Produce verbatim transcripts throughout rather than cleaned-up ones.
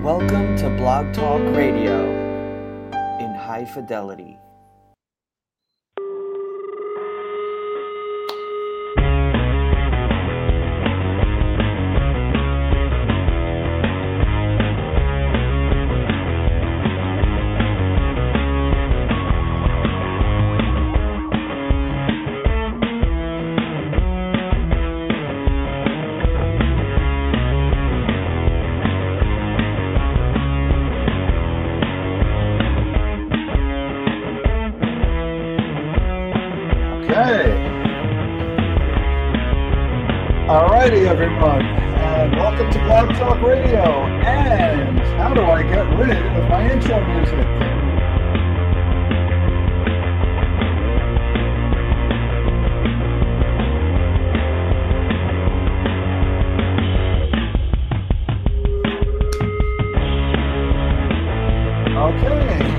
Welcome to Blog Talk Radio in high fidelity. Alrighty, everyone, and welcome to Blog Talk Radio. And how do I get rid of my intro music? Okay.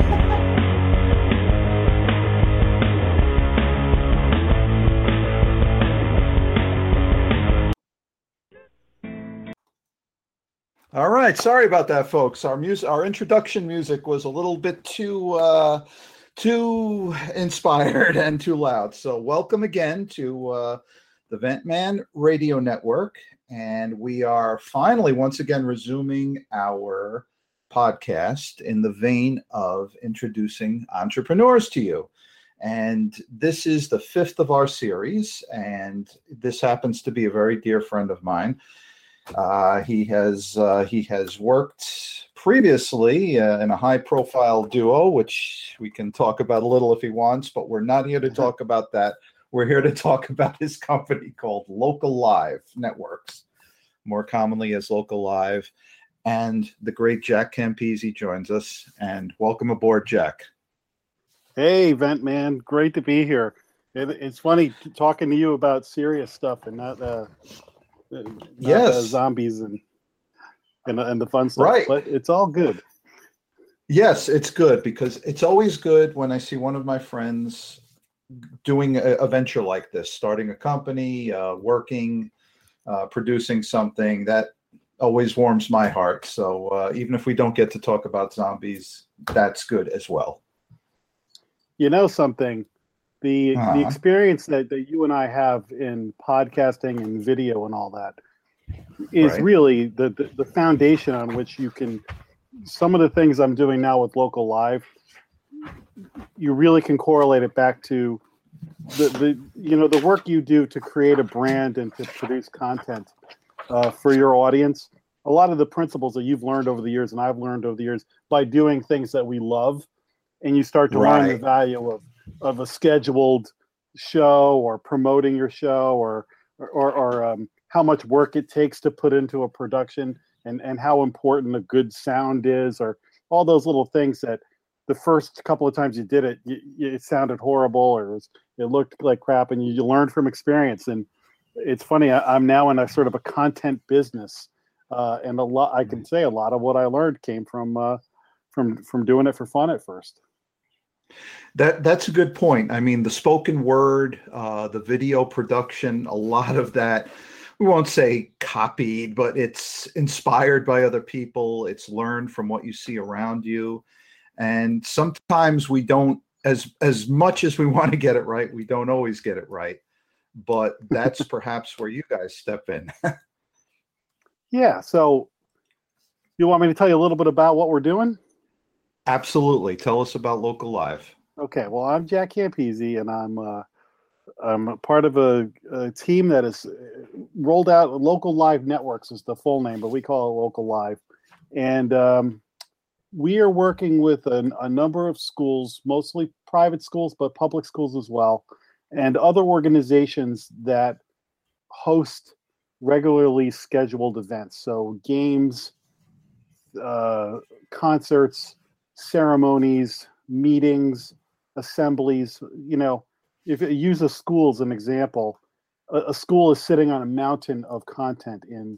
All right, sorry about that, folks. Our music, our introduction music was a little bit too, uh, too inspired and too loud. So, welcome again to uh, the Ventman Radio Network, and we are finally once again resuming our podcast in the vein of introducing entrepreneurs to you. And this is the fifth of our series, and this happens to be a very dear friend of mine. Uh, he has uh, he has worked previously uh, in a high-profile duo, which we can talk about a little if he wants, but we're not here to talk about that. We're here to talk about his company called Local Live Networks, more commonly as Local Live. And the great Jack Campisi joins us. And welcome aboard, Jack. Hey, Vent Man, great to be here. It, it's funny talking to you about serious stuff and not. Uh... Not, yes, uh, zombies and, and and the fun stuff, right? But it's all good. Yes, it's good because it's always good when I see one of my friends doing a, a venture like this, starting a company, uh, working, uh, producing something. That always warms my heart. So uh, even if we don't get to talk about zombies, that's good as well. You know something? The uh-huh. the experience that, that you and I have in podcasting and video and all that is right. really the, the, the foundation on which you can, some of the things I'm doing now with Local Live, you really can correlate it back to the, the you know, the work you do to create a brand and to produce content uh, for your audience. A lot of the principles that you've learned over the years and I've learned over the years by doing things that we love, and you start to right. learn the value of of a scheduled show or promoting your show or or, or um, how much work it takes to put into a production and, and how important a good sound is, or all those little things that the first couple of times you did it, you, it sounded horrible or it, was, it looked like crap, and you, you learned from experience. And it's funny, I, I'm now in a sort of a content business, uh, and a lot I can say a lot of what I learned came from uh, from from doing it for fun at first. That that's a good point. I mean, the spoken word, uh, the video production, a lot of that, we won't say copied, but it's inspired by other people. It's learned from what you see around you. And sometimes we don't, as as much as we want to get it right, we don't always get it right. But that's perhaps where you guys step in. Yeah. So you want me to tell you a little bit about what we're doing? Absolutely. Tell us about Local Live. Okay. Well, I'm Jack Campisi, and I'm uh, I'm a part of a, a team that has rolled out Local Live Networks is the full name, but we call it Local Live. And um, we are working with a, a number of schools, mostly private schools, but public schools as well, and other organizations that host regularly scheduled events. So games, uh, concerts, ceremonies, meetings, assemblies. You know, if you use a school as an example, a, a school is sitting on a mountain of content in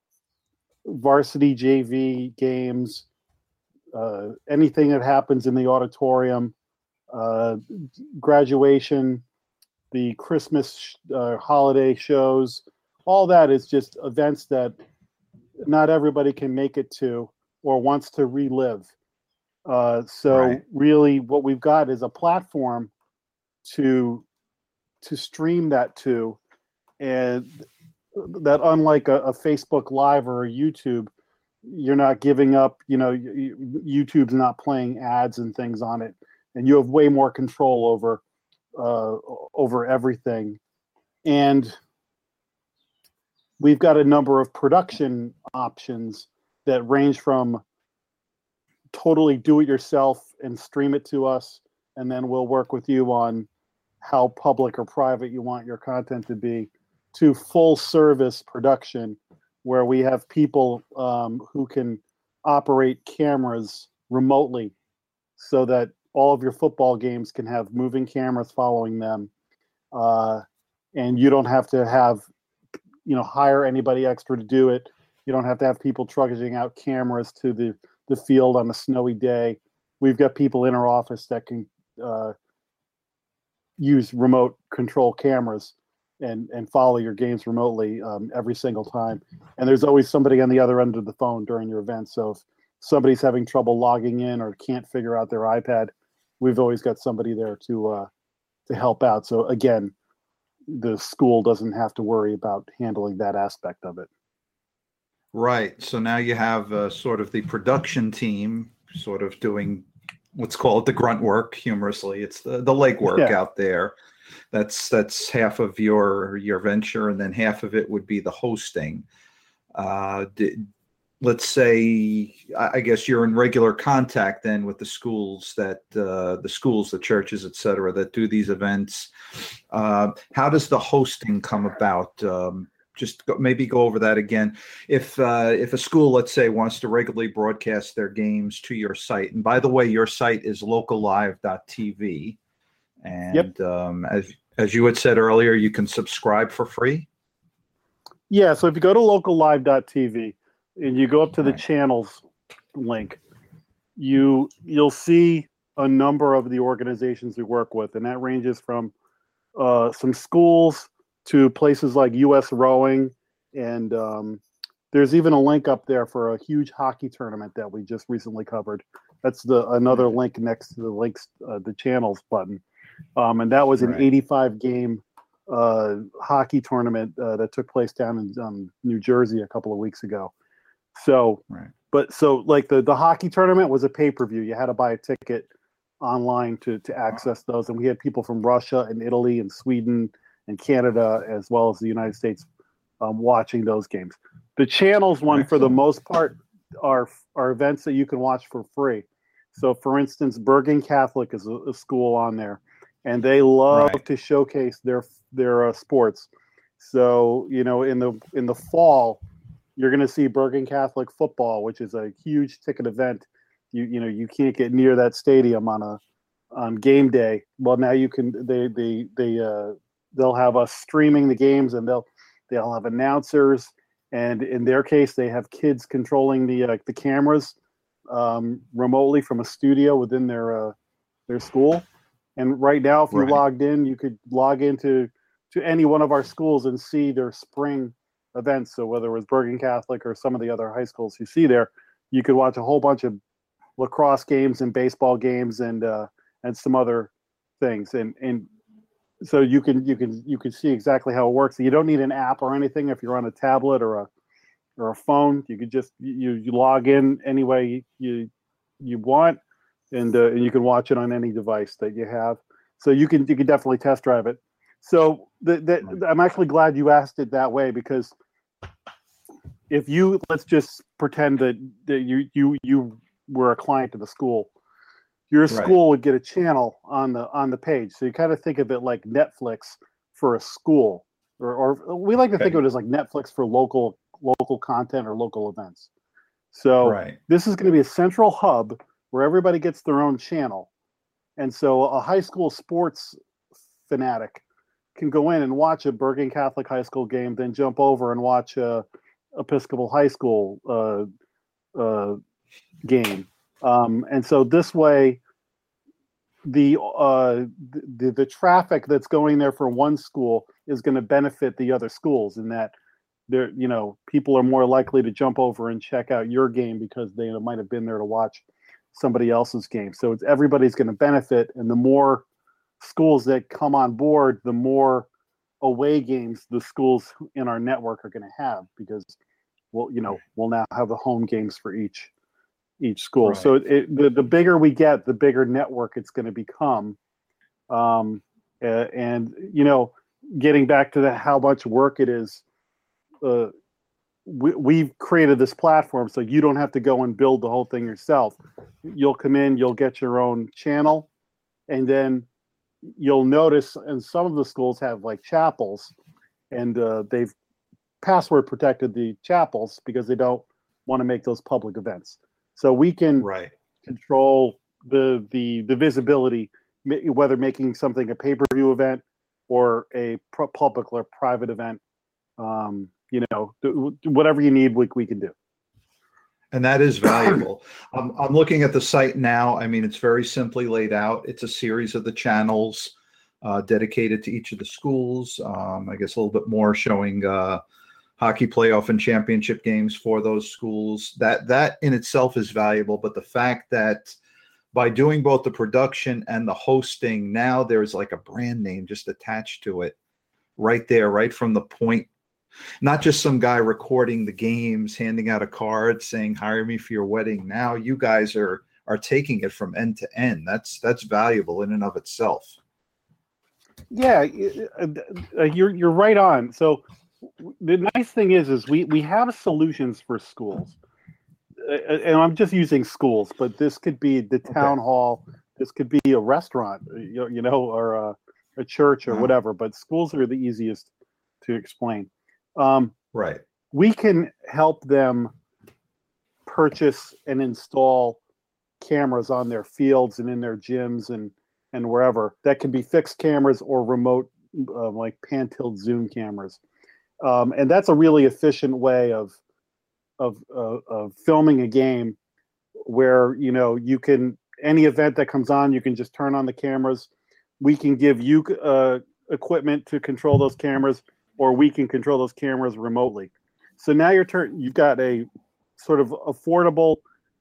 varsity J V games, uh, anything that happens in the auditorium, uh, graduation, the Christmas uh, holiday shows, all that is just events that not everybody can make it to. or wants to relive. Uh, so Right. really, what we've got is a platform to to stream that to, and that unlike a, a Facebook Live or a YouTube, you're not giving up. You know, YouTube's not playing ads and things on it, and you have way more control over uh, over everything. And we've got a number of production options that range from totally do it yourself and stream it to us, and then we'll work with you on how public or private you want your content to be, to full service production where we have people um, who can operate cameras remotely so that all of your football games can have moving cameras following them. Uh, and you don't have to have, you know, hire anybody extra to do it. You don't have to have people trudging out cameras to the, the field on a snowy day. We've got people in our office that can uh, use remote control cameras and, and follow your games remotely um, every single time. And there's always somebody on the other end of the phone during your event. So if somebody's having trouble logging in or can't figure out their iPad, we've always got somebody there to uh, to help out. So again, the school doesn't have to worry about handling that aspect of it. Right. So now you have uh, sort of the production team sort of doing what's called the grunt work. Humorously, it's the, the leg work Yeah. out there. That's that's half of your your venture, and then half of it would be the hosting. Uh, did, let's say, I guess you're in regular contact then with the schools that uh, the schools, the churches, et cetera, that do these events. Uh, how does the hosting come about? Um, just go, maybe go over that again. If uh, if a school, let's say, wants to regularly broadcast their games to your site, and by the way, your site is local live dot t v, and Yep. um, as as you had said earlier, you can subscribe for free. Yeah, so if you go to local live dot t v and you go up to the Right. channels link, you you'll see a number of the organizations we work with, and that ranges from uh, some schools to places like U S Rowing, and um, there's even a link up there for a huge hockey tournament that we just recently covered. That's the another link next to the links, uh, the channels button, um, and that was an Right. eighty-five game uh, hockey tournament uh, that took place down in um, New Jersey a couple of weeks ago. So, Right. but so like the the hockey tournament was a pay per view. You had to buy a ticket online to to access those, and we had people from Russia and Italy and Sweden and Canada, as well as the United States, um, watching those games. The channels one, for the Excellent. most part, are are events that you can watch for free. So, for instance, Bergen Catholic is a, a school on there, and they love Right. to showcase their their uh, sports. So, you know, in the in the fall, you're going to see Bergen Catholic football, which is a huge ticket event. You you know you can't get near that stadium on a on game day. Well, now you can. They they they uh, they'll have us streaming the games, and they'll they'll have announcers, and in their case, they have kids controlling the uh, the cameras um, remotely from a studio within their uh, their school. And right now, if you Right. logged in, you could log into to any one of our schools and see their spring events. So whether it was Bergen Catholic or some of the other high schools you see there, you could watch a whole bunch of lacrosse games and baseball games and uh, and some other things. And and so you can you can you can see exactly how it works. You don't need an app or anything if you're on a tablet or a or a phone. You could just you you log in any way you you want, and uh, and you can watch it on any device that you have. So you can you can definitely test drive it. So the, the, I'm actually glad you asked it that way, because if you let's just pretend that, that you you you were a client of the school, your Right. school would get a channel on the on the page. So you kind of think of it like Netflix for a school, or, or we like to think Okay. of it as like Netflix for local local content or local events. So Right. this is going to be a central hub where everybody gets their own channel, and so a high school sports fanatic can go in and watch a Bergen Catholic High School game, then jump over and watch a Episcopal High School uh, uh, game. Um, and so this way, the, uh, the the traffic that's going there for one school is going to benefit the other schools, in that there, you know, people are more likely to jump over and check out your game because they might have been there to watch somebody else's game. So it's everybody's going to benefit, and the more schools that come on board, the more away games the schools in our network are going to have, because we'll, you know, we'll now have the home games for each each school. Right. So it, it, the the bigger we get, the bigger network it's going to become. Um, uh, and you know, getting back to the how much work it is, uh, we, we've created this platform so you don't have to go and build the whole thing yourself. You'll come in, you'll get your own channel, and then you'll notice, and some of the schools have like chapels, and uh, they've password protected the chapels because they don't want to make those public events. So we can Right. control the the the visibility, whether making something a pay-per-view event or a pro- public or private event. Um, you know, whatever you need, we we can do. And that is valuable. I'm, I'm looking at the site now. I mean, it's very simply laid out. It's a series of the channels uh, dedicated to each of the schools. Um, I guess a little bit more showing uh, hockey playoff and championship games for those schools. That that in itself is valuable. But the fact that by doing both the production and the hosting, now there's like a brand name just attached to it right there, right from the point. Not just some guy recording the games, handing out a card saying, hire me for your wedding. Now you guys are are taking it from end to end. That's that's valuable in and of itself. Yeah, you're you're right on. So the nice thing is, is we, we have solutions for schools. And I'm just using schools, but this could be the town Okay. hall. This could be a restaurant, you know, or a, a church or Uh-huh. whatever. But schools are the easiest to explain. Um, Right. we can help them purchase and install cameras on their fields and in their gyms and, and wherever. That can be fixed cameras or remote, uh, like pan-tilt zoom cameras. Um, and that's a really efficient way of, of, uh, of filming a game where, you know, you can, any event that comes on, you can just turn on the cameras. We can give you uh, equipment to control those cameras, or we can control those cameras remotely. So now you're turn you've got a sort of affordable,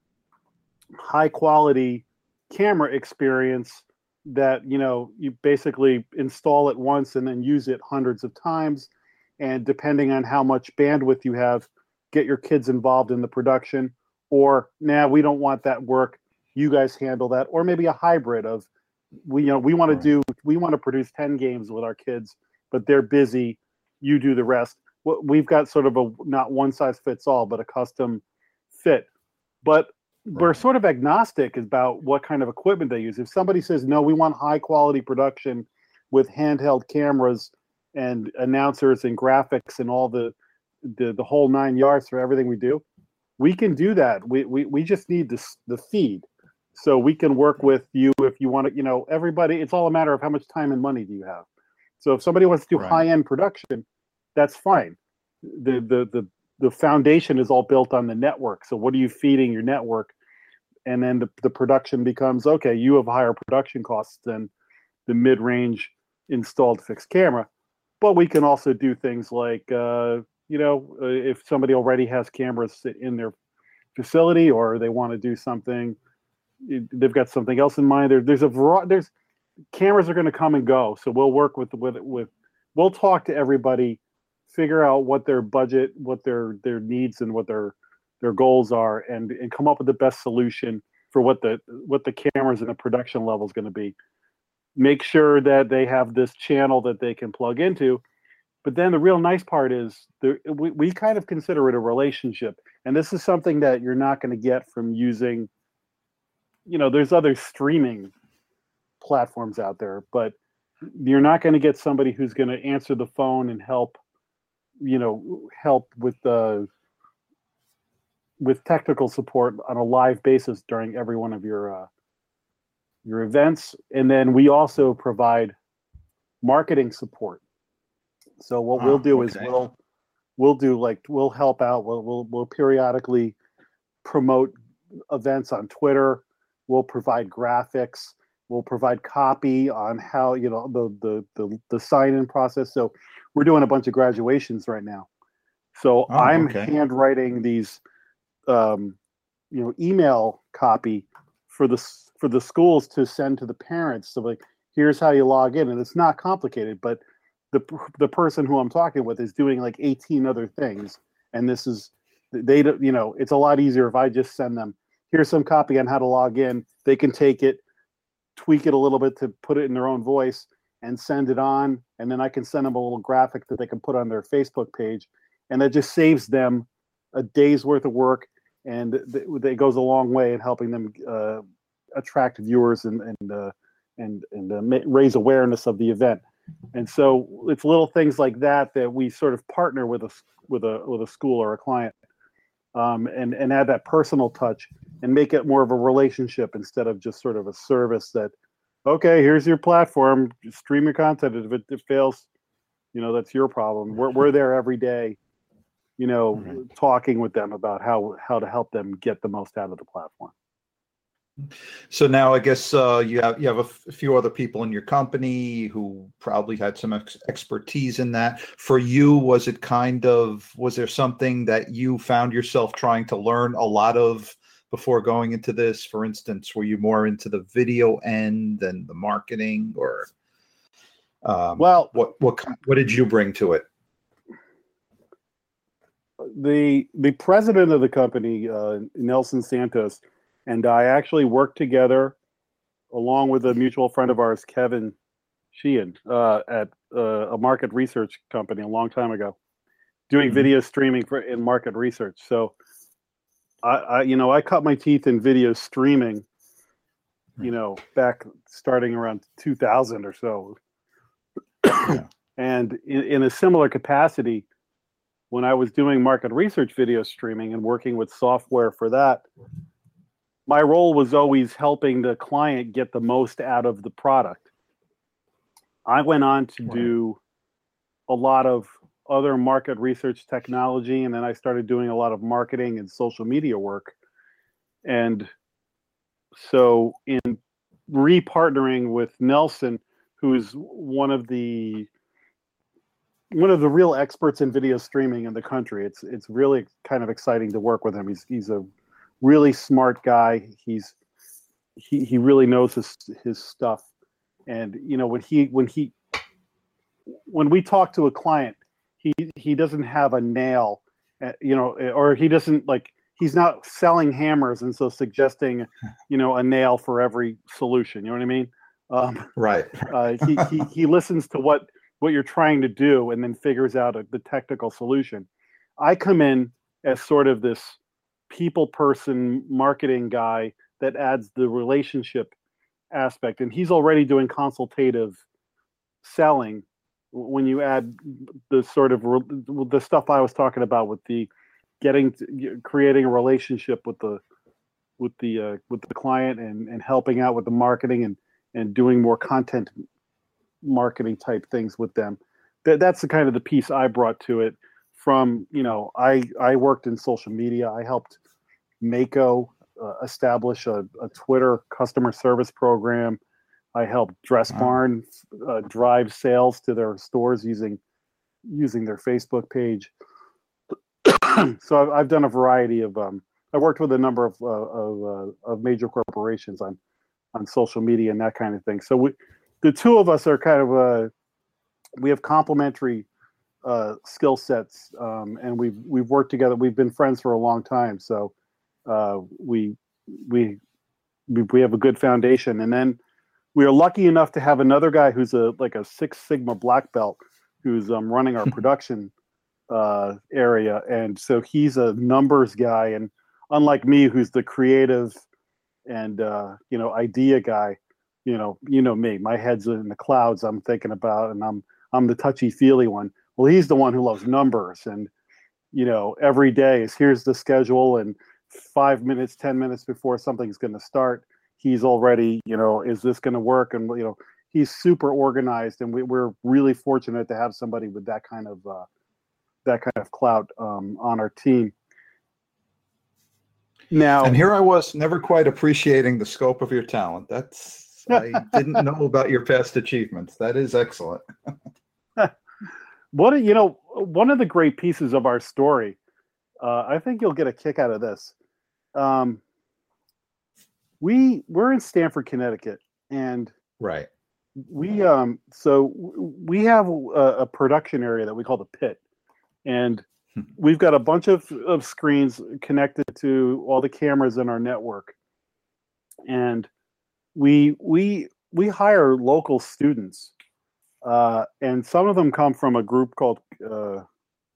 high quality camera experience that, you know, you basically install it once and then use it hundreds of times. And depending on how much bandwidth you have, get your kids involved in the production, or now nah, we don't want that work. You guys handle that, or maybe a hybrid of we, you know, we want to do, we want to produce ten games with our kids, but they're busy. You do the rest. We've got sort of a not one size fits all, but a custom fit. But we're Right. sort of agnostic about what kind of equipment they use. If somebody says, no, we want high quality production with handheld cameras and announcers and graphics and all the the, the whole nine yards for everything we do, we can do that. We we, we just need this, the feed. So we can work with you if you want to, you know, everybody, it's all a matter of how much time and money do you have. So if somebody wants to do Right. high-end production, that's fine. The, the the the foundation is all built on the network. So what are you feeding your network? And then the, the production becomes, okay, you have higher production costs than the mid-range installed fixed camera. But we can also do things like, uh, you know, uh, if somebody already has cameras in their facility, or they want to do something, they've got something else in mind. There, there's a variety, there's cameras are going to come and go. So we'll work with, with, with, we'll talk to everybody, figure out what their budget, what their, their needs and what their, their goals are, and, and come up with the best solution for what the, what the cameras and the production level is going to be. Make sure that they have this channel that they can plug into. But then the real nice part is the, we, we kind of consider it a relationship. And this is something that you're not going to get from using, you know, there's other streaming platforms out there, but you're not going to get somebody who's going to answer the phone and help, you know, help with the, with technical support on a live basis during every one of your, uh, your events. And then we also provide marketing support. So what Ah, we'll do is okay. we'll, we'll do like, we'll help out. We'll, we'll, we'll periodically promote events on Twitter. We'll provide graphics. We'll provide copy on how, you know, the, the, the, the sign-in process. So we're doing a bunch of graduations right now. So Oh, I'm okay. handwriting these, um, you know, email copy for the for the schools to send to the parents. So like, here's how you log in, and it's not complicated. But the the person who I'm talking with is doing like eighteen other things, and this is they don't, you know, it's a lot easier if I just send them, here's some copy on how to log in. They can take it, tweak it a little bit to put it in their own voice and send it on. And then I can send them a little graphic that they can put on their Facebook page. And that just saves them a day's worth of work. And th- it goes a long way in helping them uh, attract viewers and, and, uh, and, and uh, ma- raise awareness of the event. And so it's little things like that that we sort of partner with a, with a, with a school or a client. Um, and, and add that personal touch and make it more of a relationship instead of just sort of a service that, okay, here's your platform, just stream your content. If it, it fails, you know, that's your problem. We're, we're there every day, you know, Right. talking with them about how, how to help them get the most out of the platform. So now I guess uh, you have you have a, f- a few other people in your company who probably had some ex- expertise in that. For you, was it kind of was there something that you found yourself trying to learn a lot of before going into this? For instance, were you more into the video end than the marketing, or um, Well, what what ki- what did you bring to it? the the president of the company, uh, Nelson Santos, and I actually worked together along with a mutual friend of ours, Kevin Sheehan, uh, at uh, a market research company a long time ago, doing Mhm. video streaming for in market research. So, I, I, you know, I cut my teeth in video streaming, you know, back starting around two thousand or so, Yeah. and in, in a similar capacity, when I was doing market research video streaming and working with software for that, my role was always helping the client get the most out of the product. I went on to Right. do a lot of other market research technology, and then I started doing a lot of marketing and social media work. And so in re-partnering with Nelson, who's one of the one of the real experts in video streaming in the country, it's it's really kind of exciting to work with him. He's he's a really smart guy. He's he he really knows his his stuff. And you know, when he when he when we talk to a client, he he doesn't have a nail, uh, you know, or he doesn't like he's not selling hammers and so suggesting, you know, a nail for every solution. You know what I mean? Um, Right. uh, he he he listens to what what you're trying to do and then figures out a, the technical solution. I come in as sort of this people person marketing guy that adds the relationship aspect, and he's already doing consultative selling when you add the sort of re- the stuff I was talking about with the getting to, creating a relationship with the with the uh, with the client and and helping out with the marketing and and doing more content marketing type things with them. That that's the kind of the piece I brought to it. From, you know, I I worked in social media. I helped Mako uh, establish a, a Twitter customer service program. I helped Dress Wow. Barn uh, drive sales to their stores using using their Facebook page. So I've, I've done a variety of. Um, I worked with a number of uh, of, uh, of major corporations on on social media and that kind of thing. So we, the two of us are kind of uh, we have complementary uh, skill sets, um, and we've we've worked together. We've been friends for a long time, so uh, we we we have a good foundation. And then we are lucky enough to have another guy who's a like a Six Sigma black belt who's um, running our production uh, area, and so he's a numbers guy. And unlike me, who's the creative and uh, you know idea guy, you know you know me, my head's in the clouds. I'm thinking about, and I'm I'm the touchy feely one. Well, he's the one who loves numbers, and you know every day is here's the schedule, and five minutes, ten minutes before something's going to start, he's already, you know, is this going to work? And, you know, he's super organized, and we, we're really fortunate to have somebody with that kind of, uh, that kind of clout um, on our team. Now, And here I was, never quite appreciating the scope of your talent. That's I didn't know about your past achievements. That is excellent. What you know, one of the great pieces of our story, uh, I think you'll get a kick out of this. Um, we we're in Stamford, Connecticut, and Right. we um so we have a, a production area that we call the pit, and we've got a bunch of, of screens connected to all the cameras in our network, and we we we hire local students, uh, and some of them come from a group called uh,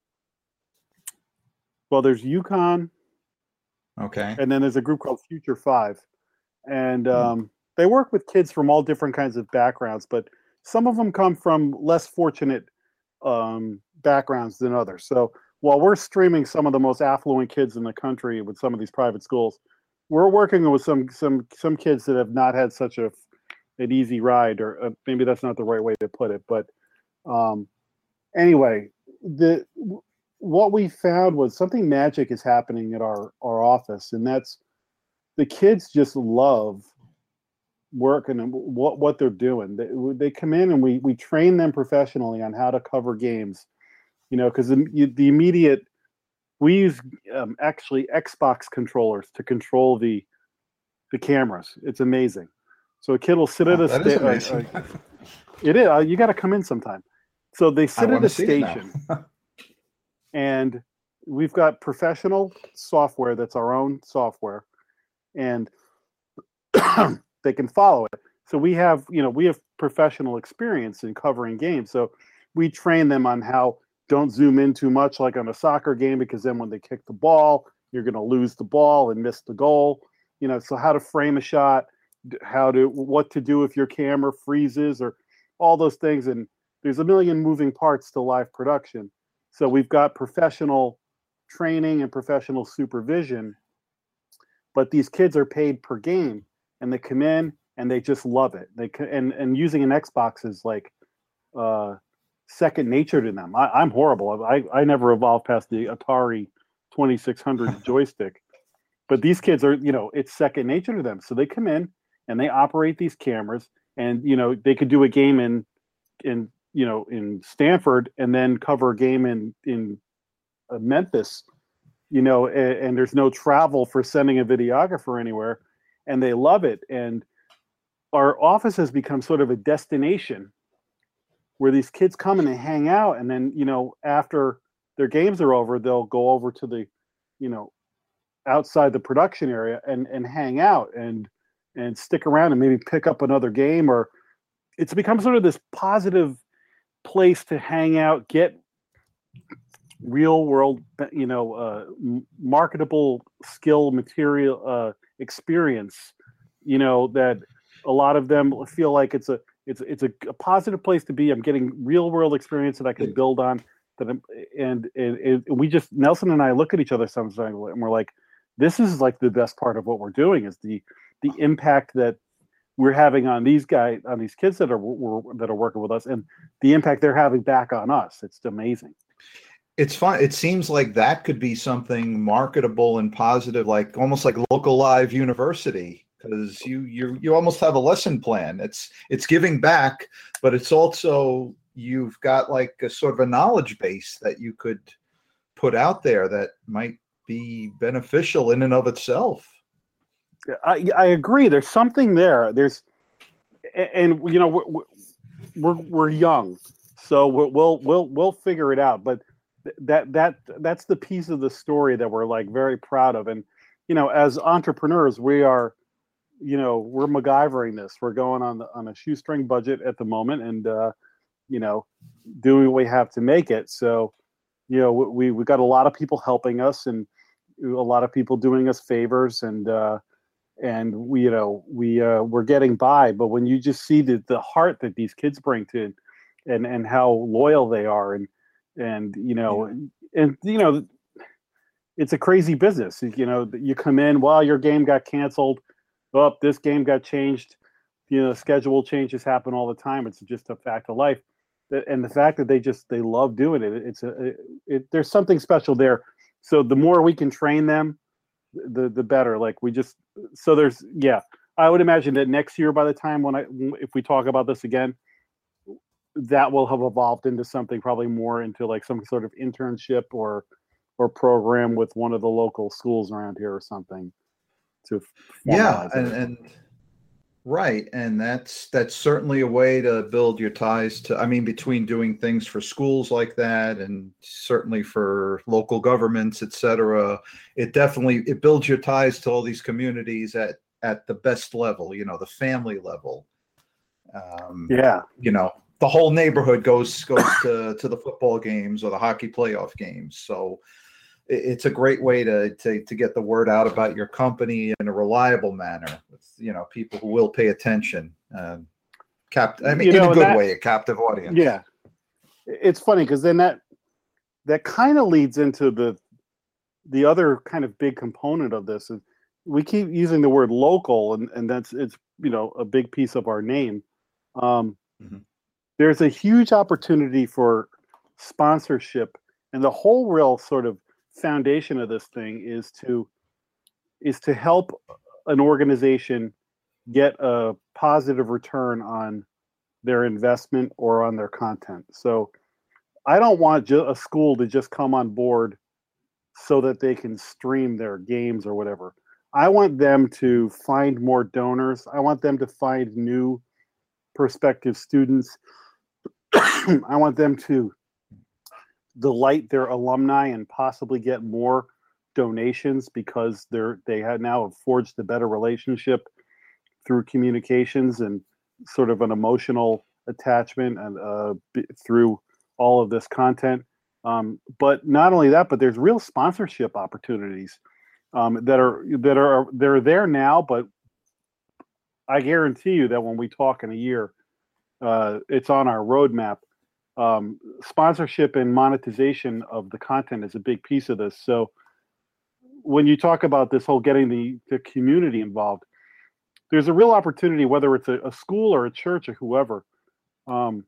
well, there's UConn, Okay. and then there's a group called Future Five, and um, they work with kids from all different kinds of backgrounds, but some of them come from less fortunate um, backgrounds than others. So while we're streaming some of the most affluent kids in the country with some of these private schools, we're working with some some some kids that have not had such a an easy ride, or uh, maybe that's not the right way to put it. But um, anyway, the what we found was something magic is happening at our our office, and that's the kids just love working and what what they're doing. They, they come in and we we train them professionally on how to cover games, you know, because the, the immediate we use um, actually Xbox controllers to control the the cameras. It's amazing. So a kid will sit Oh, at a that is station. amazing. Uh, it is. Uh, you got to come in sometime. So they sit I at wanna a see it now. station, and we've got professional software that's our own software, and they can follow it. So we have, you know, we have professional experience in covering games. So we train them on how don't zoom in too much like on a soccer game, because then when they kick the ball, you're going to lose the ball and miss the goal. You know, so how to frame a shot, how to what to do if your camera freezes, or all those things. And there's a million moving parts to live production. So we've got professional training and professional supervision, but these kids are paid per game, and they come in and they just love it. They and and using an Xbox is like uh, second nature to them. I, I'm horrible. I I never evolved past the Atari twenty-six hundred joystick, but these kids are, you know, it's second nature to them. So they come in and they operate these cameras, and you know they could do a game in in you know in Stanford and then cover a game in in uh, Memphis, you know, and, and there's no travel for sending a videographer anywhere, and they love it. And our office has become sort of a destination where these kids come and they hang out, and then, you know, after their games are over, they'll go over to the, you know, outside the production area and and hang out and and stick around and maybe pick up another game. Or it's become sort of this positive place to hang out, get real world, you know, uh, marketable skill material uh, experience, you know, that a lot of them feel like it's a it's it's a, a positive place to be. I'm getting real world experience that I can build on. That I'm, and, and, and we just Nelson and I look at each other sometimes and we're like, this is like the best part of what we're doing is the the impact that we're having on these guys, on these kids that are we're, that are working with us, and the impact they're having back on us. It's amazing. It's fun. It seems like that could be something marketable and positive, like almost like Local Live University, because you you you almost have a lesson plan. It's it's giving back, but it's also you've got like a sort of a knowledge base that you could put out there that might be beneficial in and of itself. I I agree. There's something there. There's, and you know we're we're, we're young, so we'll we'll we'll we'll figure it out. But that that that's the piece of the story that we're like very proud of. And you know, as entrepreneurs, we are, you know, we're MacGyvering this. We're going on the, on a shoestring budget at the moment, and uh, you know, doing what we have to make it. So, you know, we we got a lot of people helping us, and a lot of people doing us favors, and uh, and we, you know, we uh, we're getting by. But when you just see the the heart that these kids bring to, and and how loyal they are, and and you know, yeah. and you know, it's a crazy business. You know, you come in, well, your game got canceled. Oh, this game got changed. You know, schedule changes happen all the time. It's just a fact of life. And the fact that they just they love doing it, it's a it, it, there's something special there. So the more we can train them, the the better. Like we just so there's yeah. I would imagine that next year, by the time when I if we talk about this again, that will have evolved into something probably more into like some sort of internship or or program with one of the local schools around here or something to Yeah, formalize and, it. and right, and that's that's certainly a way to build your ties to. I mean, between doing things for schools like that, and certainly for local governments, et cetera. It definitely it builds your ties to all these communities at at the best level. You know, the family level. Um, Yeah. you know, the whole neighborhood goes goes to to the football games or the hockey playoff games. So it's a great way to, to to get the word out about your company in a reliable manner with, you know, people who will pay attention. Um, capt I mean, You in know, a good that- way, a captive audience. Yeah. It's funny because then that that kind of leads into the the other kind of big component of this is we keep using the word local, and, and that's it's you know a big piece of our name. Um, Mhm. There's a huge opportunity for sponsorship, and the whole real sort of foundation of this thing is to is to help an organization get a positive return on their investment or on their content. So I don't want ju- a school to just come on board so that they can stream their games or whatever. I want them to find more donors. I want them to find new prospective students. I want them to delight their alumni and possibly get more donations because they're they have now have forged a better relationship through communications and sort of an emotional attachment and uh, b- through all of this content. Um, but not only that, but there's real sponsorship opportunities um, that are that are they're there now. But I guarantee you that when we talk in a year, uh, it's on our roadmap. Um, sponsorship and monetization of the content is a big piece of this. So when you talk about this whole getting the, the community involved, there's a real opportunity, whether it's a, a school or a church or whoever, um,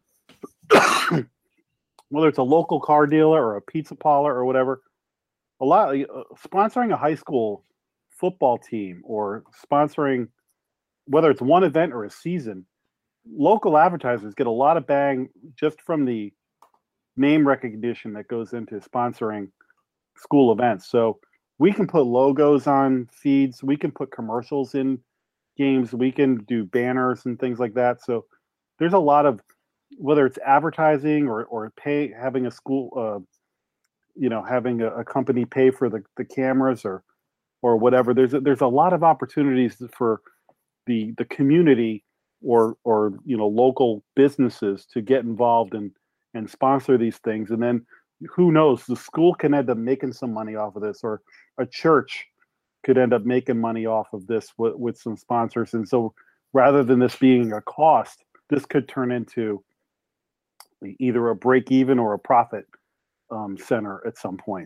whether it's a local car dealer or a pizza parlor or whatever, a lot uh, sponsoring a high school football team or sponsoring whether it's one event or a season, local advertisers get a lot of bang just from the name recognition that goes into sponsoring school events. So we can put logos on feeds, we can put commercials in games, we can do banners and things like that. So there's a lot of whether it's advertising or or pay having a school uh, you know having a, a company pay for the, the cameras or or whatever. There's a, there's a lot of opportunities for the the community or or you know local businesses to get involved and and sponsor these things, and then who knows, the school can end up making some money off of this, or a church could end up making money off of this with, with some sponsors. And so rather than this being a cost, this could turn into either a break even or a profit um, center at some point.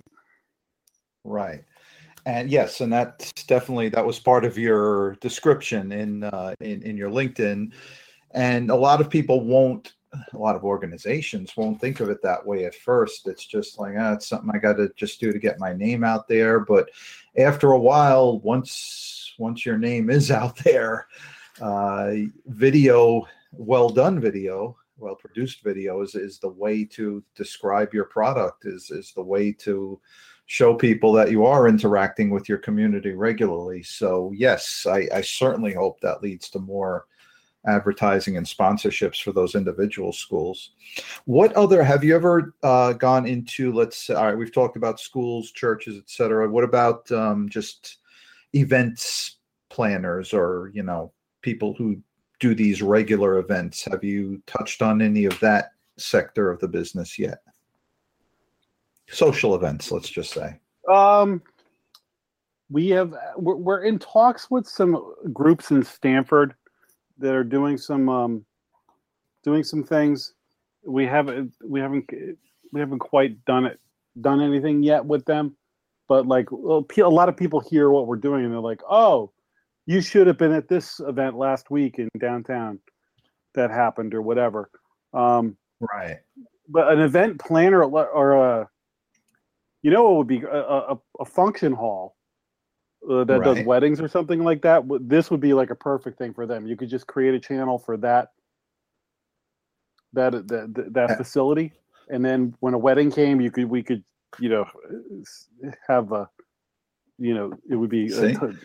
Right. And yes, and that's definitely that was part of your description in uh, in in your LinkedIn. And a lot of people won't, a lot of organizations won't think of it that way at first. It's just like, ah, it's something I got to just do to get my name out there. But after a while, once once your name is out there, uh, video, well done video, well produced video is is the way to describe your product. Is is the way to show people that you are interacting with your community regularly. So yes, I, I certainly hope that leads to more advertising and sponsorships for those individual schools. What other, have you ever uh, gone into, let's say, all right, we've talked about schools, churches, et cetera. What about um, just events planners or, you know, people who do these regular events? Have you touched on any of that sector of the business yet? Social events, let's just say. Um, we have we're, we're in talks with some groups in Stanford that are doing some um, doing some things. We haven't we haven't we haven't quite done it done anything yet with them, but like well, a lot of people hear what we're doing and they're like, "Oh, you should have been at this event last week in downtown that happened or whatever." Um, right. But an event planner or a you know what would be a, a, a function hall uh, that Right. does weddings or something like that. This would be like a perfect thing for them. You could just create a channel for that that that that facility, and then when a wedding came, you could we could you know have a you know it would be See, a t-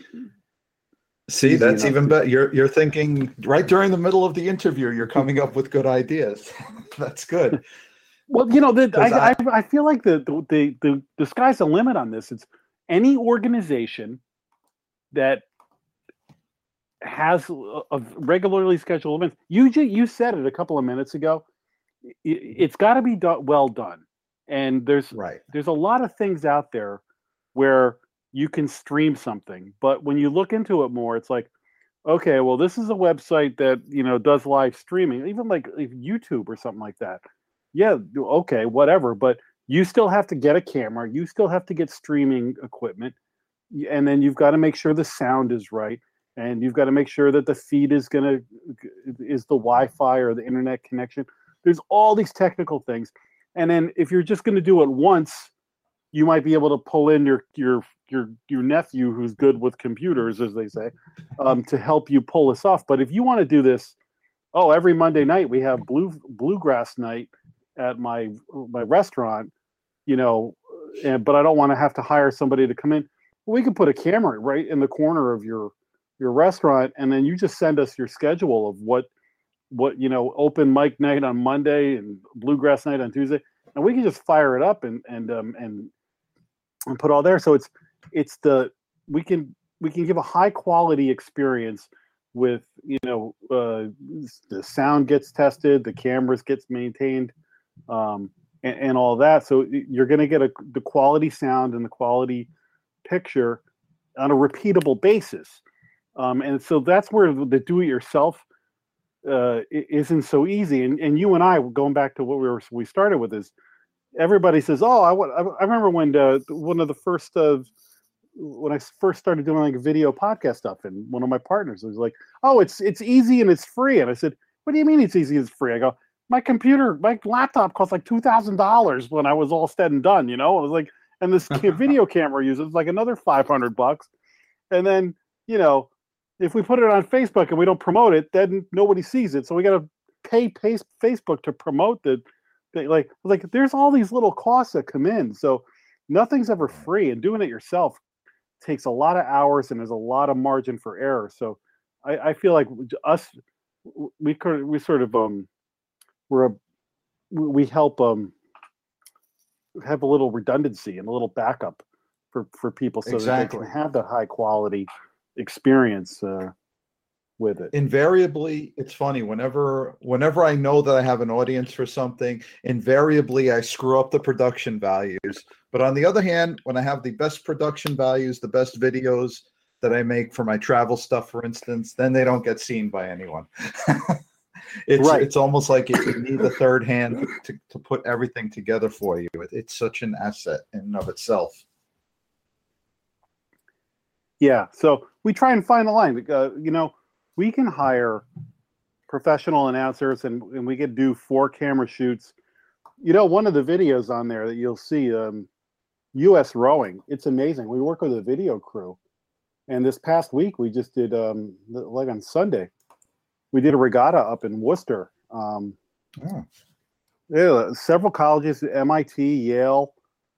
See that's even better. You're you're thinking right during the middle of the interview. You're coming up with good ideas. That's good. Well, you know, the, I, I, I I feel like the the, the the sky's the limit on this. It's any organization that has a, a regularly scheduled events. You you said it a couple of minutes ago. It, it's got to be done, well done, and there's right. there's a lot of things out there where you can stream something, but when you look into it more, it's like, okay, well, this is a website that you know does live streaming, even like YouTube or something like that. Yeah, okay, whatever, but you still have to get a camera, you still have to get streaming equipment, and then you've got to make sure the sound is right, and you've got to make sure that the feed is gonna is the Wi-Fi or the internet connection. There's all these technical things, and then if you're just going to do it once, you might be able to pull in your your your your nephew who's good with computers, as they say, um, to help you pull this off. But if you want to do this, oh, every Monday night we have blue bluegrass night at my my restaurant, you know, and, but I don't want to have to hire somebody to come in. We can put a camera right in the corner of your your restaurant, and then you just send us your schedule of what what you know open mic night on Monday and bluegrass night on Tuesday, and we can just fire it up and and um, and and put all there. So it's it's the we can we can give a high quality experience with you know uh, the sound gets tested, the cameras gets maintained. Um, and, and all that. So you're going to get a, the quality sound and the quality picture on a repeatable basis. Um, and so that's where the do-it-yourself uh, isn't so easy. And, and you and I, going back to what we were we started with, is everybody says, "Oh, I, I remember when uh, one of the first uh, when I first started doing like video podcast stuff, and one of my partners was like, "Oh, it's it's easy and it's free." And I said, "What do you mean it's easy and it's free?" I go, my computer, my laptop cost like two thousand dollars when I was all said and done, you know? I was like, and this video camera uses like another five hundred bucks. And then, you know, if we put it on Facebook and we don't promote it, then nobody sees it. So we got to pay, pay Facebook to promote the thing. Like, like there's all these little costs that come in. So nothing's ever free, and doing it yourself takes a lot of hours and there's a lot of margin for error. So I, I feel like us, we could, we sort of, um, We're a, we help um, have a little redundancy and a little backup for, for people so exactly. that they can have the high quality experience uh, with it. Invariably, it's funny, whenever whenever I know that I have an audience for something, invariably I screw up the production values. But on the other hand, when I have the best production values, the best videos that I make for my travel stuff, for instance, then they don't get seen by anyone. It's right. It's almost like you need a third hand to, to put everything together for you. It, it's such an asset in and of itself. Yeah, so we try and find a line. Uh, you know, we can hire professional announcers, and, and we can do four camera shoots. You know, one of the videos on there that you'll see, um, U S rowing. It's amazing. We work with a video crew, and this past week we just did um, like on Sunday. We did a regatta up in Worcester. Um, oh. Yeah, several colleges, M I T, Yale,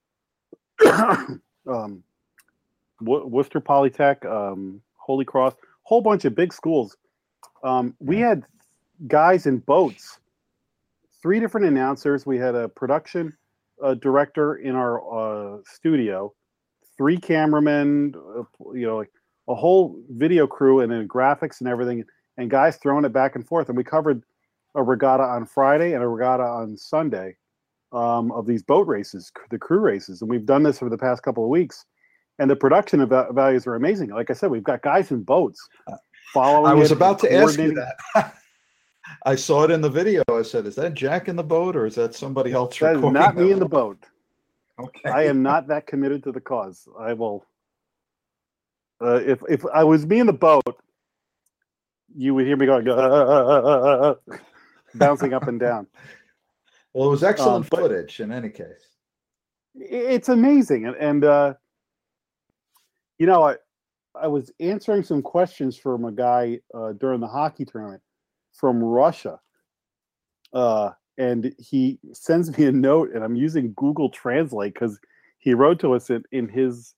um, Worcester Polytech, um, Holy Cross, whole bunch of big schools. Um, we had guys in boats, three different announcers. We had a production uh, director in our uh, studio, three cameramen, uh, you know, like a whole video crew, and then graphics and everything. And guys throwing it back and forth. And we covered a regatta on Friday and a regatta on Sunday um, of these boat races, the crew races. And we've done this for the past couple of weeks. And the production of values are amazing. Like I said, we've got guys in boats following. I was about to ask you that. I saw it in the video. I said, is that Jack in the boat or is that somebody else? That is not me in the boat. Okay. I am not that committed to the cause. I will. Uh, if, if I was me in the boat, you would hear me going, uh, uh, uh, bouncing up and down. Well, it was excellent um, footage in any case. It's amazing. And, and uh, you know, I, I was answering some questions from a guy uh, during the hockey tournament from Russia. Uh, and he sends me a note, and I'm using Google Translate because he wrote to us in, in his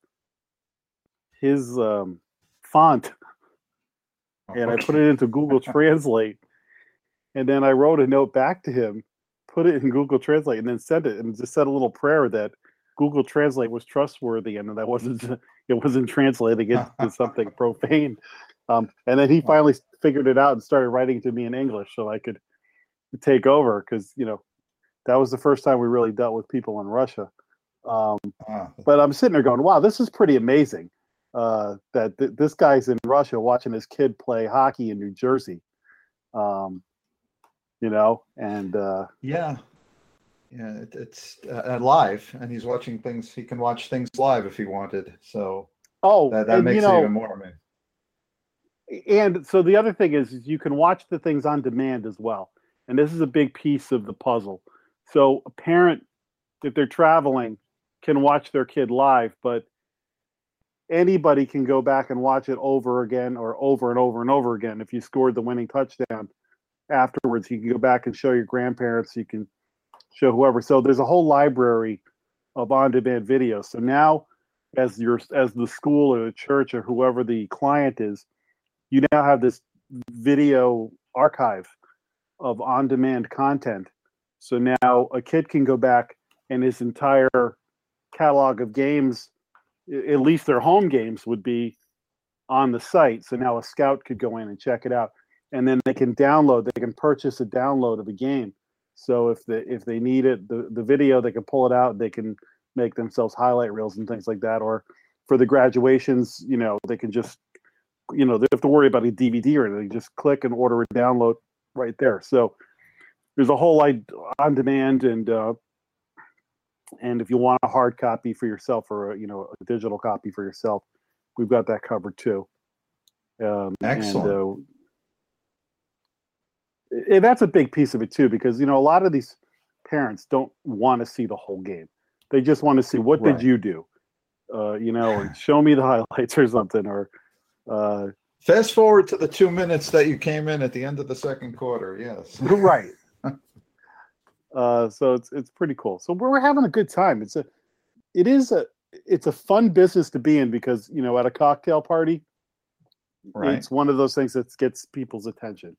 his um, font, and I put it into Google Translate, and then I wrote a note back to him, put it in Google Translate, and then sent it, and just said a little prayer that Google Translate was trustworthy and that I wasn't it wasn't translating it to something profane. Um, and then he finally figured it out and started writing to me in English so I could take over, because you know that was the first time we really dealt with people in Russia. Um, but I'm sitting there going, "Wow, this is pretty amazing." Uh, that th- this guy's in Russia watching his kid play hockey in New Jersey. Um, you know, and uh, yeah, yeah, it, it's uh, live, and he's watching things. He can watch things live if he wanted. So oh, that, that and, makes you know, it even more amazing. And so the other thing is, is you can watch the things on demand as well. And this is a big piece of the puzzle. So a parent, if they're traveling, can watch their kid live, but anybody can go back and watch it over again or over and over and over again. If you scored the winning touchdown afterwards, you can go back and show your grandparents, you can show whoever. So there's a whole library of on-demand videos. So now as your as the school or the church or whoever the client is, you now have this video archive of on-demand content. So now a kid can go back and his entire catalog of games, at least their home games, would be on the site. So now a scout could go in and check it out. And then they can download, they can purchase a download of a game. So if the if they need it, the, the video, they can pull it out, they can make themselves highlight reels and things like that. Or for the graduations, you know, they can just, you know, they have to worry about a D V D or anything. Just click and order a download right there. So there's a whole like on demand, and uh, and if you want a hard copy for yourself or a, you know a digital copy for yourself, we've got that covered too. Um, Excellent. And, uh, and that's a big piece of it too, because you know a lot of these parents don't want to see the whole game. They just want to see what Right. did you do, uh, you know, or show me the highlights or something, or. Uh, Fast forward to the two minutes that you came in at the end of the second quarter. Yes. Right. uh, so it's it's pretty cool. So we're, we're having a good time. It's a, it is a, it's a fun business to be in because you know at a cocktail party, Right. it's one of those things that gets people's attention.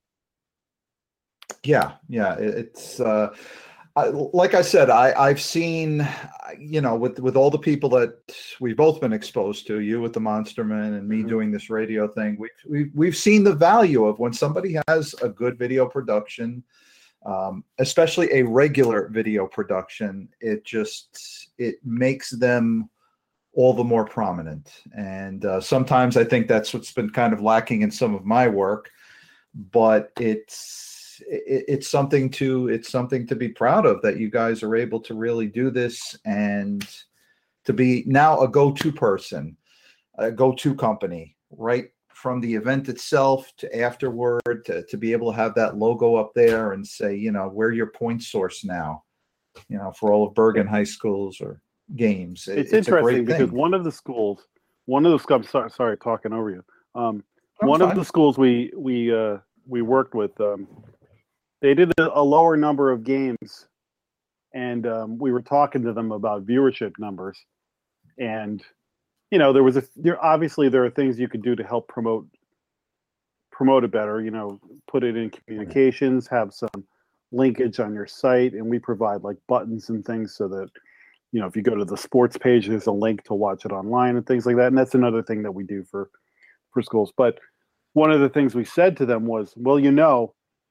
Yeah, yeah. it- It's uh, I, like I said, I I've seen, you know, with with all the people that we've both been exposed to, you with the Monsterman and me Mhm. doing this radio thing. We've we've we've seen the value of when somebody has a good video production, um, especially a regular video production. It just it makes them all the more prominent. And uh, sometimes I think that's what's been kind of lacking in some of my work, but it's it, it's something to it's something to be proud of that you guys are able to really do this and to be now a go-to person, a go-to company, right from the event itself to afterward, to, to be able to have that logo up there and say, you know, we're your point source now, you know, for all of Bergen high schools or games. It- It's, it's a interesting great because thing. one of the schools, one of the schools, sorry, sorry, talking over you. Um, Oh, one fine. of the schools we we uh, we worked with, um, they did a, a lower number of games, and um, we were talking to them about viewership numbers, and you know there was a there obviously there are things you could do to help promote promote it better. You know, put it in communications, have some linkage on your site, and we provide like buttons and things so that you know if you go to the sports page, there's a link to watch it online and things like that. And that's another thing that we do for for schools. But one of the things we said to them was, well, you know,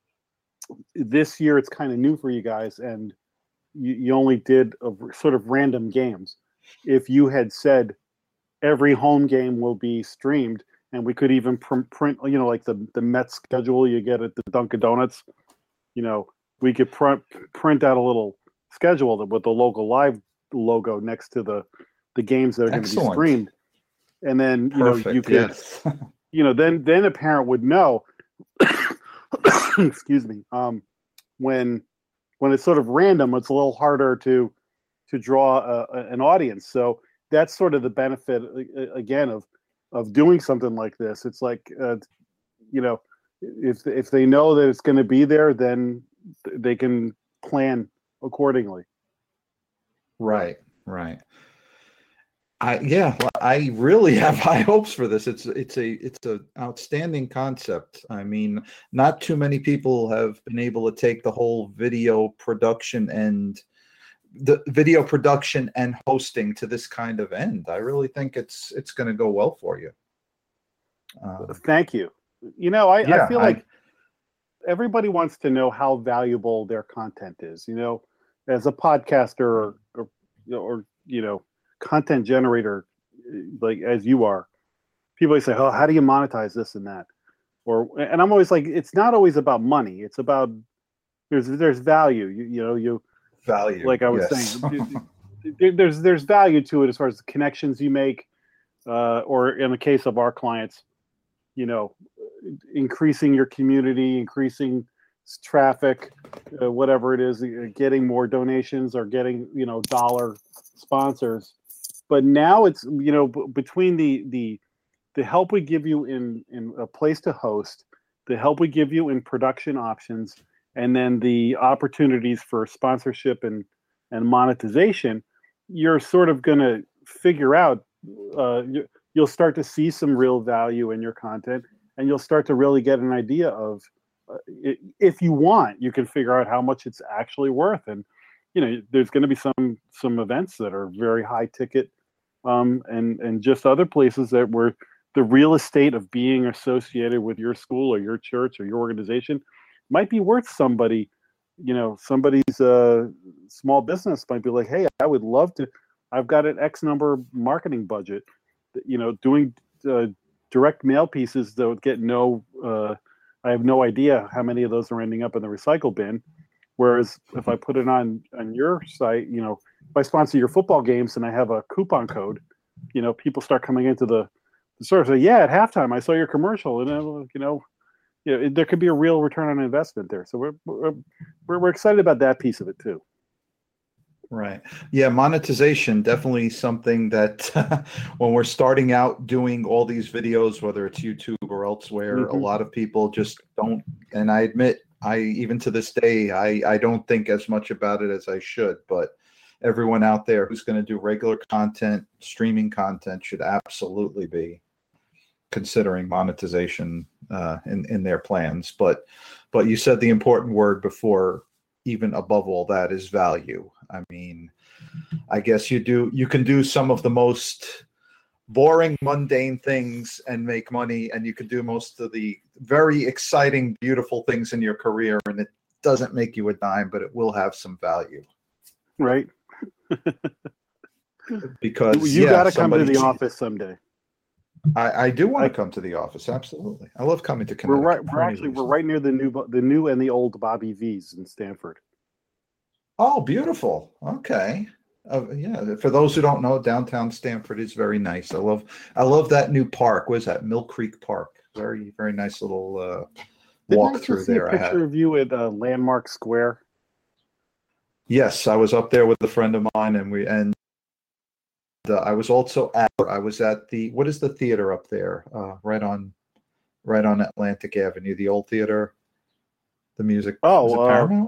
this year it's kind of new for you guys, and you, you only did a sort of random games. If you had said every home game will be streamed, and we could even pr- print, you know, like the the Mets schedule you get at the Dunkin' Donuts, you know, we could print print out a little schedule with the local live logo next to the the games that are going to be Excellent. streamed, and then you know you Perfect. could, Yes. you know, then then a parent would know. Excuse me. Um, when when it's sort of random, it's a little harder to to draw a, a, an audience. So that's sort of the benefit uh, again of of doing something like this. It's like uh, you know, if if they know that it's going to be there, then they can plan accordingly. Right, right. I yeah, well, I really have high hopes for this. It's it's a it's a outstanding concept. I mean, not too many people have been able to take the whole video production and the video production and hosting to this kind of end. I really think it's it's going to go well for you. Um, Thank you. You know, I, yeah, I feel I, like everybody wants to know how valuable their content is. You know, as a podcaster or, or, or you know, content generator, like as you are, people say, "Oh, how do you monetize this and that?" Or, and I'm always like, it's not always about money. It's about there's there's value. You, you know, you value. Like I was yes. saying, there, there's there's value to it as far as the connections you make, uh, or in the case of our clients, you know, increasing your community, increasing traffic, uh, whatever it is, getting more donations or getting, you know, dollar sponsors. But now it's, you know, b- between the the the help we give you in in a place to host, the help we give you in production options, and then the opportunities for sponsorship and and monetization, you're sort of going to figure out. Uh, you, you'll start to see some real value in your content, and you'll start to really get an idea of, uh, if you want, you can figure out how much it's actually worth. And you know, there's going to be some some events that are very high ticket, um, and and just other places that where the real estate of being associated with your school or your church or your organization might be worth somebody. You know, somebody's uh, small business might be like, hey, I would love to. I've got an X number marketing budget. You know, doing uh, direct mail pieces that would get no. Uh, I have no idea how many of those are ending up in the recycle bin. Whereas if I put it on on your site, you know, if I sponsor your football games and I have a coupon code, you know, people start coming into the, the store and say, yeah, at halftime I saw your commercial, and uh, you know, you know, there could be a real return on investment there. So we're we're we're, we're excited about that piece of it too. Right. Yeah, monetization, definitely something that when we're starting out doing all these videos, whether it's YouTube or elsewhere, Mm-hmm. a lot of people just don't, and I admit, I even to this day, I, I don't think as much about it as I should, but everyone out there who's going to do regular content, streaming content should absolutely be considering monetization uh, in, in their plans. But, but you said the important word before, even above all that, is value. I mean, I guess you do, you can do some of the most boring, mundane things and make money, and you can do most of the very exciting, beautiful things in your career, and it doesn't make you a dime, but it will have some value. Right. Because you yeah, got to come to the somebody- office someday. I, I do want I- to come to the office. Absolutely. I love coming to We're Connecticut. right. for We're any actually reason. we're right near the new the new and the old Bobby V's in Stanford. Oh, beautiful. Okay. Uh, yeah. For those who don't know, downtown Stanford is very nice. I love, I love that new park. What is that? Mill Creek Park. Very, very nice little uh, Didn't walk I just through see there. a I had. picture of you at uh, Landmark Square? Yes, I was up there with a friend of mine, and we and uh, I was also at. I was at the what is the theater up there? Uh, right on, right on Atlantic Avenue, the old theater. The music. Oh, is it uh, Paramount?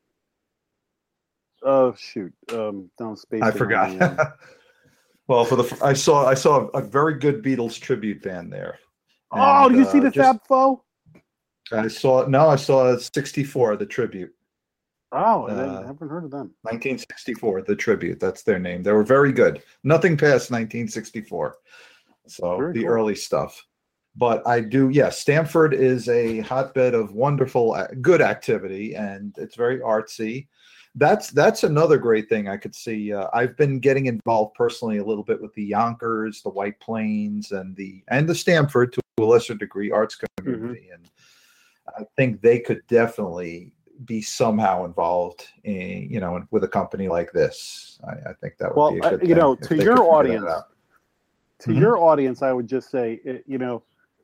Oh shoot! Um, no, space. I forgot. Well, for the I saw I saw a very good Beatles tribute band there. Oh, And, did you see uh, the just- Fab Four? I saw no, I saw sixty-four, the tribute, Oh, I uh, haven't heard of them. nineteen sixty-four, the tribute. That's their name. They were very good. Nothing past nineteen sixty-four. So Very the cool. early stuff. But I do, yes, Stanford is a hotbed of wonderful, uh, good activity, and it's very artsy. That's that's another great thing I could see. Uh, I've been getting involved personally a little bit with the Yonkers, the White Plains, and the and the Stanford to a lesser degree arts community, and I think they could definitely be somehow involved in, you know, with a company like this. I, I think that would Well, be a uh, good you thing know, if to they could your figure that audience, out. to Mhm. your audience, I would just say, uh, you know,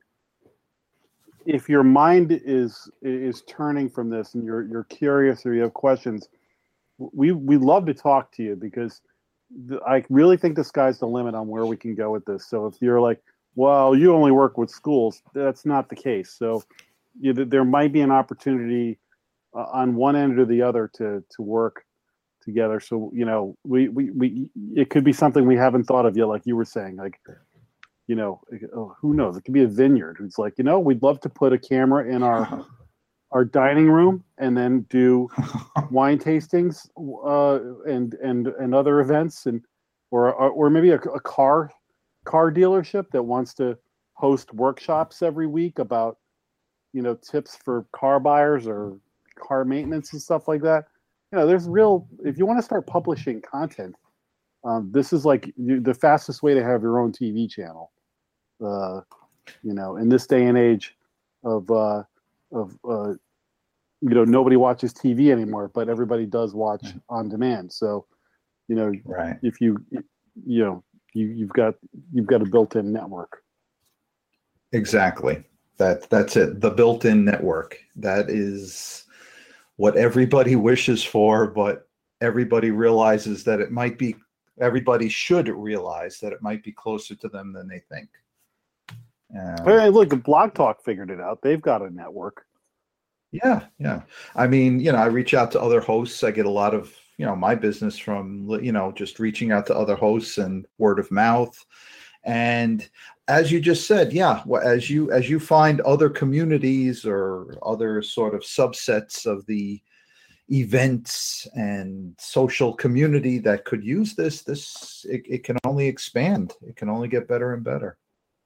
if your mind is is turning from this and you're you're curious or you have questions, we we love to talk to you, because the, I really think the sky's the limit on where we can go with this. So if you're like, well, you only work with schools, that's not the case. So you, there might be an opportunity uh, on one end or the other to to work together. So you know, we, we we it could be something we haven't thought of yet, like you were saying, like you know, oh, who knows? It could be a vineyard. It's like, you know, we'd love to put a camera in our our dining room and then do wine tastings uh, and and and other events, and or or maybe a, a car car dealership that wants to host workshops every week about, you know, tips for car buyers or car maintenance and stuff like that. You know, there's real, if you want to start publishing content, um, this is like the fastest way to have your own T V channel. Uh, you know, in this day and age of, uh, of uh, you know, nobody watches T V anymore, but everybody does watch on demand. So, you know, right. if you, you know, you, you've got, you've got a built-in network. Exactly. That that's it. The built-in network. That is what everybody wishes for, but everybody realizes that it might be, everybody should realize that it might be closer to them than they think. Um, hey, look, the Blog Talk figured it out. They've got a network. Yeah, yeah. I mean, you know, I reach out to other hosts. I get a lot of, you know, my business from, you know, just reaching out to other hosts and word of mouth. And as you just said, yeah, as you as you find other communities or other sort of subsets of the events and social community that could use this, this it, it can only expand. It can only get better and better.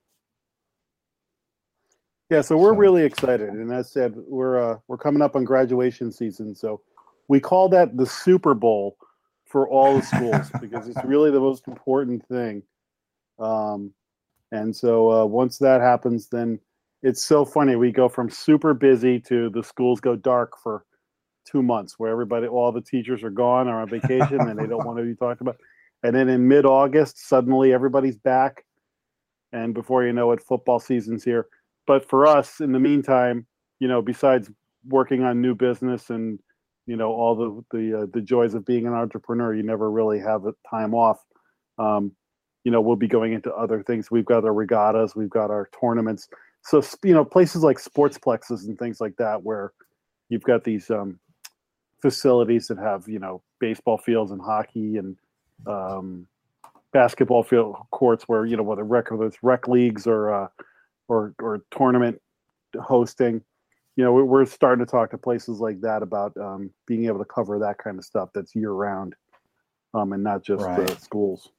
Yeah, so we're So. really excited, and as said, we're uh, we're coming up on graduation season, so we call that the Super Bowl for all the schools because it's really the most important thing. Um, and so uh, once that happens, then it's so funny. We go from super busy to the schools go dark for two months, where everybody, all the teachers are gone or on vacation, and they don't want to be talked about. And then in mid-August, suddenly everybody's back, and before you know it, football season's here. But for us, in the meantime, you know, besides working on new business and, you know, all the the uh, the joys of being an entrepreneur, you never really have a time off. Um, you know, we'll be going into other things. We've got our regattas, we've got our tournaments. So, you know, places like sportsplexes and things like that, where you've got these um, facilities that have, you know, baseball fields and hockey and um, basketball field courts where, you know, whether rec, whether it's rec leagues or uh, or or tournament hosting, you know, we're starting to talk to places like that about um, being able to cover that kind of stuff that's year round, um, and not just Right. uh, schools.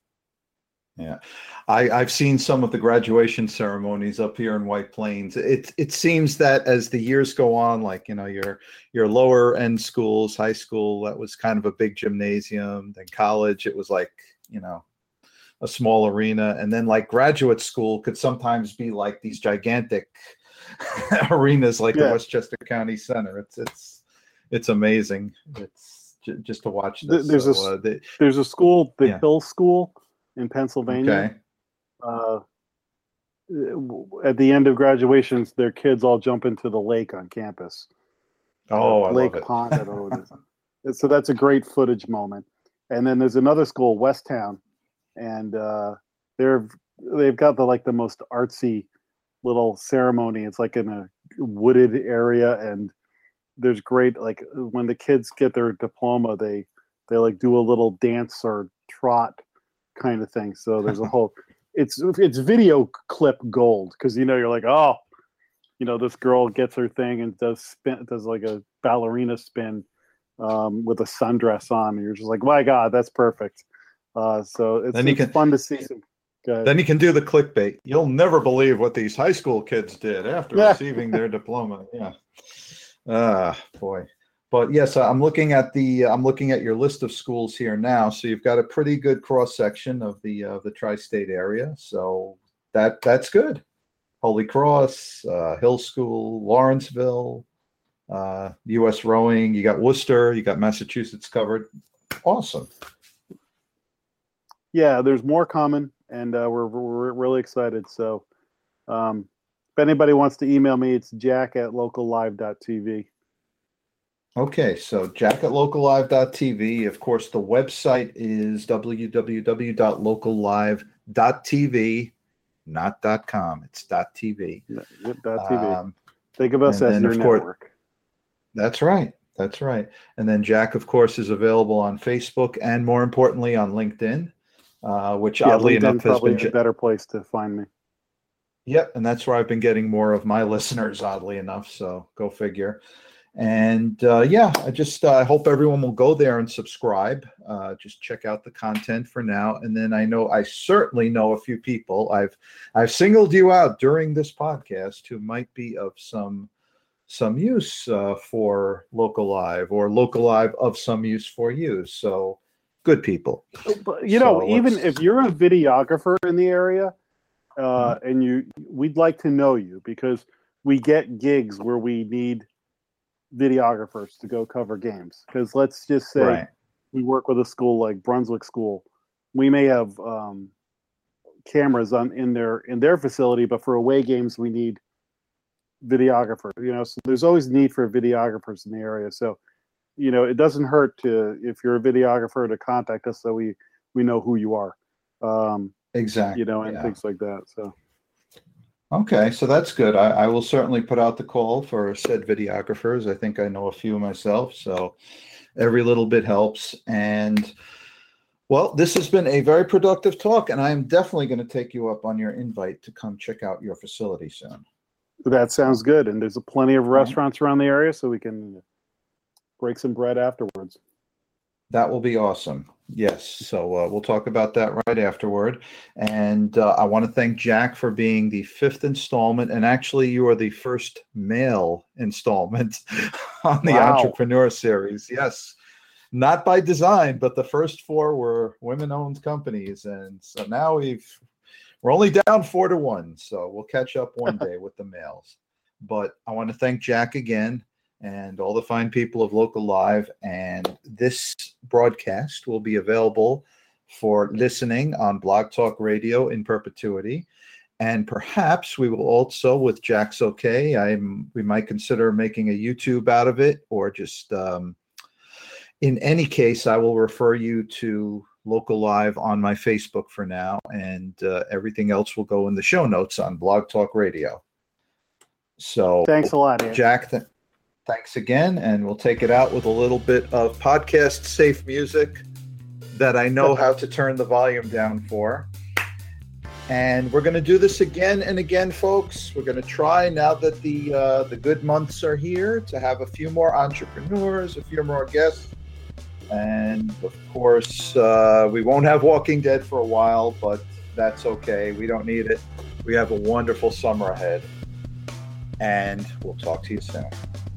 Yeah, I, I've seen some of the graduation ceremonies up here in White Plains. It it seems that as the years go on, like, you know, your your lower end schools, high school, that was kind of a big gymnasium. Then college, it was like, you know, a small arena. And then like graduate school could sometimes be like these gigantic arenas like Yeah. the Westchester County Center. It's it's it's amazing. It's j- just to watch this. There's so, a uh, the, there's a school, the Yeah. Hill School in Pennsylvania. okay. Uh, at the end of graduations, their kids all jump into the lake on campus. Oh, I Lake love it. Pond, I don't know what it is. So that's a great footage moment. And then there's another school, Westtown, and uh, they're they've got the like the most artsy little ceremony. It's like in a wooded area, and there's great, like when the kids get their diploma, they they like do a little dance or trot kind of thing. So there's a whole it's it's video clip gold, because you know you're like, oh, you know, this girl gets her thing and does spin does like a ballerina spin um, with a sundress on, and you're just like, my God, that's perfect. Uh, so it's, Then you it's can- fun to see some. Go ahead. Then you can do the clickbait. You'll never believe what these high school kids did after Yeah. receiving their diploma. Yeah. Ah, boy. But yes, I'm looking at the I'm looking at your list of schools here now. So you've got a pretty good cross section of the uh, the tri-state area. So that that's good. Holy Cross, uh, Hill School, Lawrenceville, uh, U S Rowing. You got Worcester. You got Massachusetts covered. Awesome. Yeah, there's more coming, and uh, we're we're really excited. So, um, if anybody wants to email me, it's jack at local live dot t v. Okay, so jack at local live dot t v. Of course, the website is w w w dot local live dot t v, not .com. It's .tv. Dot .tv. Um, Think of us and as then, your of course- network. That's right. That's right. And then Jack, of course, is available on Facebook and more importantly on LinkedIn, uh, which Yeah, oddly LinkedIn's enough has probably been. a better place to find me. Yep, and that's where I've been getting more of my listeners, oddly enough. So go figure. And uh, yeah, I just uh, hope everyone will go there and subscribe. Uh, just check out the content for now, and then I know I certainly know a few people. I've I've singled you out during this podcast who might be of some some use uh, for Local Live, or Local Live of some use for you. So good people. But, you know, So even let's- if you're a videographer in the area, uh, mm-hmm. and you, we'd like to know you, because we get gigs where we need videographers to go cover games. Because let's just say right. we work with a school like Brunswick School, we may have um, cameras on in their in their facility, but for away games we need videographers. You know, so there's always need for videographers in the area. So, you know, it doesn't hurt to, if you're a videographer, to contact us so we we know who you are. Um, exactly. You know, and yeah. things like that. So. Okay, so that's good. I, I will certainly put out the call for said videographers. I think I know a few myself, so every little bit helps. And well, this has been a very productive talk, and I am definitely going to take you up on your invite to come check out your facility soon. That sounds good. And there's a plenty of restaurants around the area, so we can break some bread afterwards. That will be awesome. Yes. So uh, we'll talk about that right afterward. And uh, I want to thank Jack for being the fifth installment. And actually, you are the first male installment on the wow. Entrepreneur Series. Yes. Not by design, but the first four were women-owned companies. And so now we've, we're only down four to one. So we'll catch up one day with the males. But I want to thank Jack again, and all the fine people of Local Live. And this broadcast will be available for listening on Blog Talk Radio in perpetuity. And perhaps we will also, with Jack's okay, I'm, we might consider making a YouTube out of it, or just um, in any case, I will refer you to Local Live on my Facebook for now, and uh, everything else will go in the show notes on Blog Talk Radio. So thanks a lot, Ian. Jack. Th- Thanks again, and we'll take it out with a little bit of podcast-safe music that I know how to turn the volume down for. And we're going to do this again and again, folks. We're going to try, now that the uh, the good months are here, to have a few more entrepreneurs, a few more guests. And, of course, uh, we won't have Walking Dead for a while, but that's okay. We don't need it. We have a wonderful summer ahead. And we'll talk to you soon.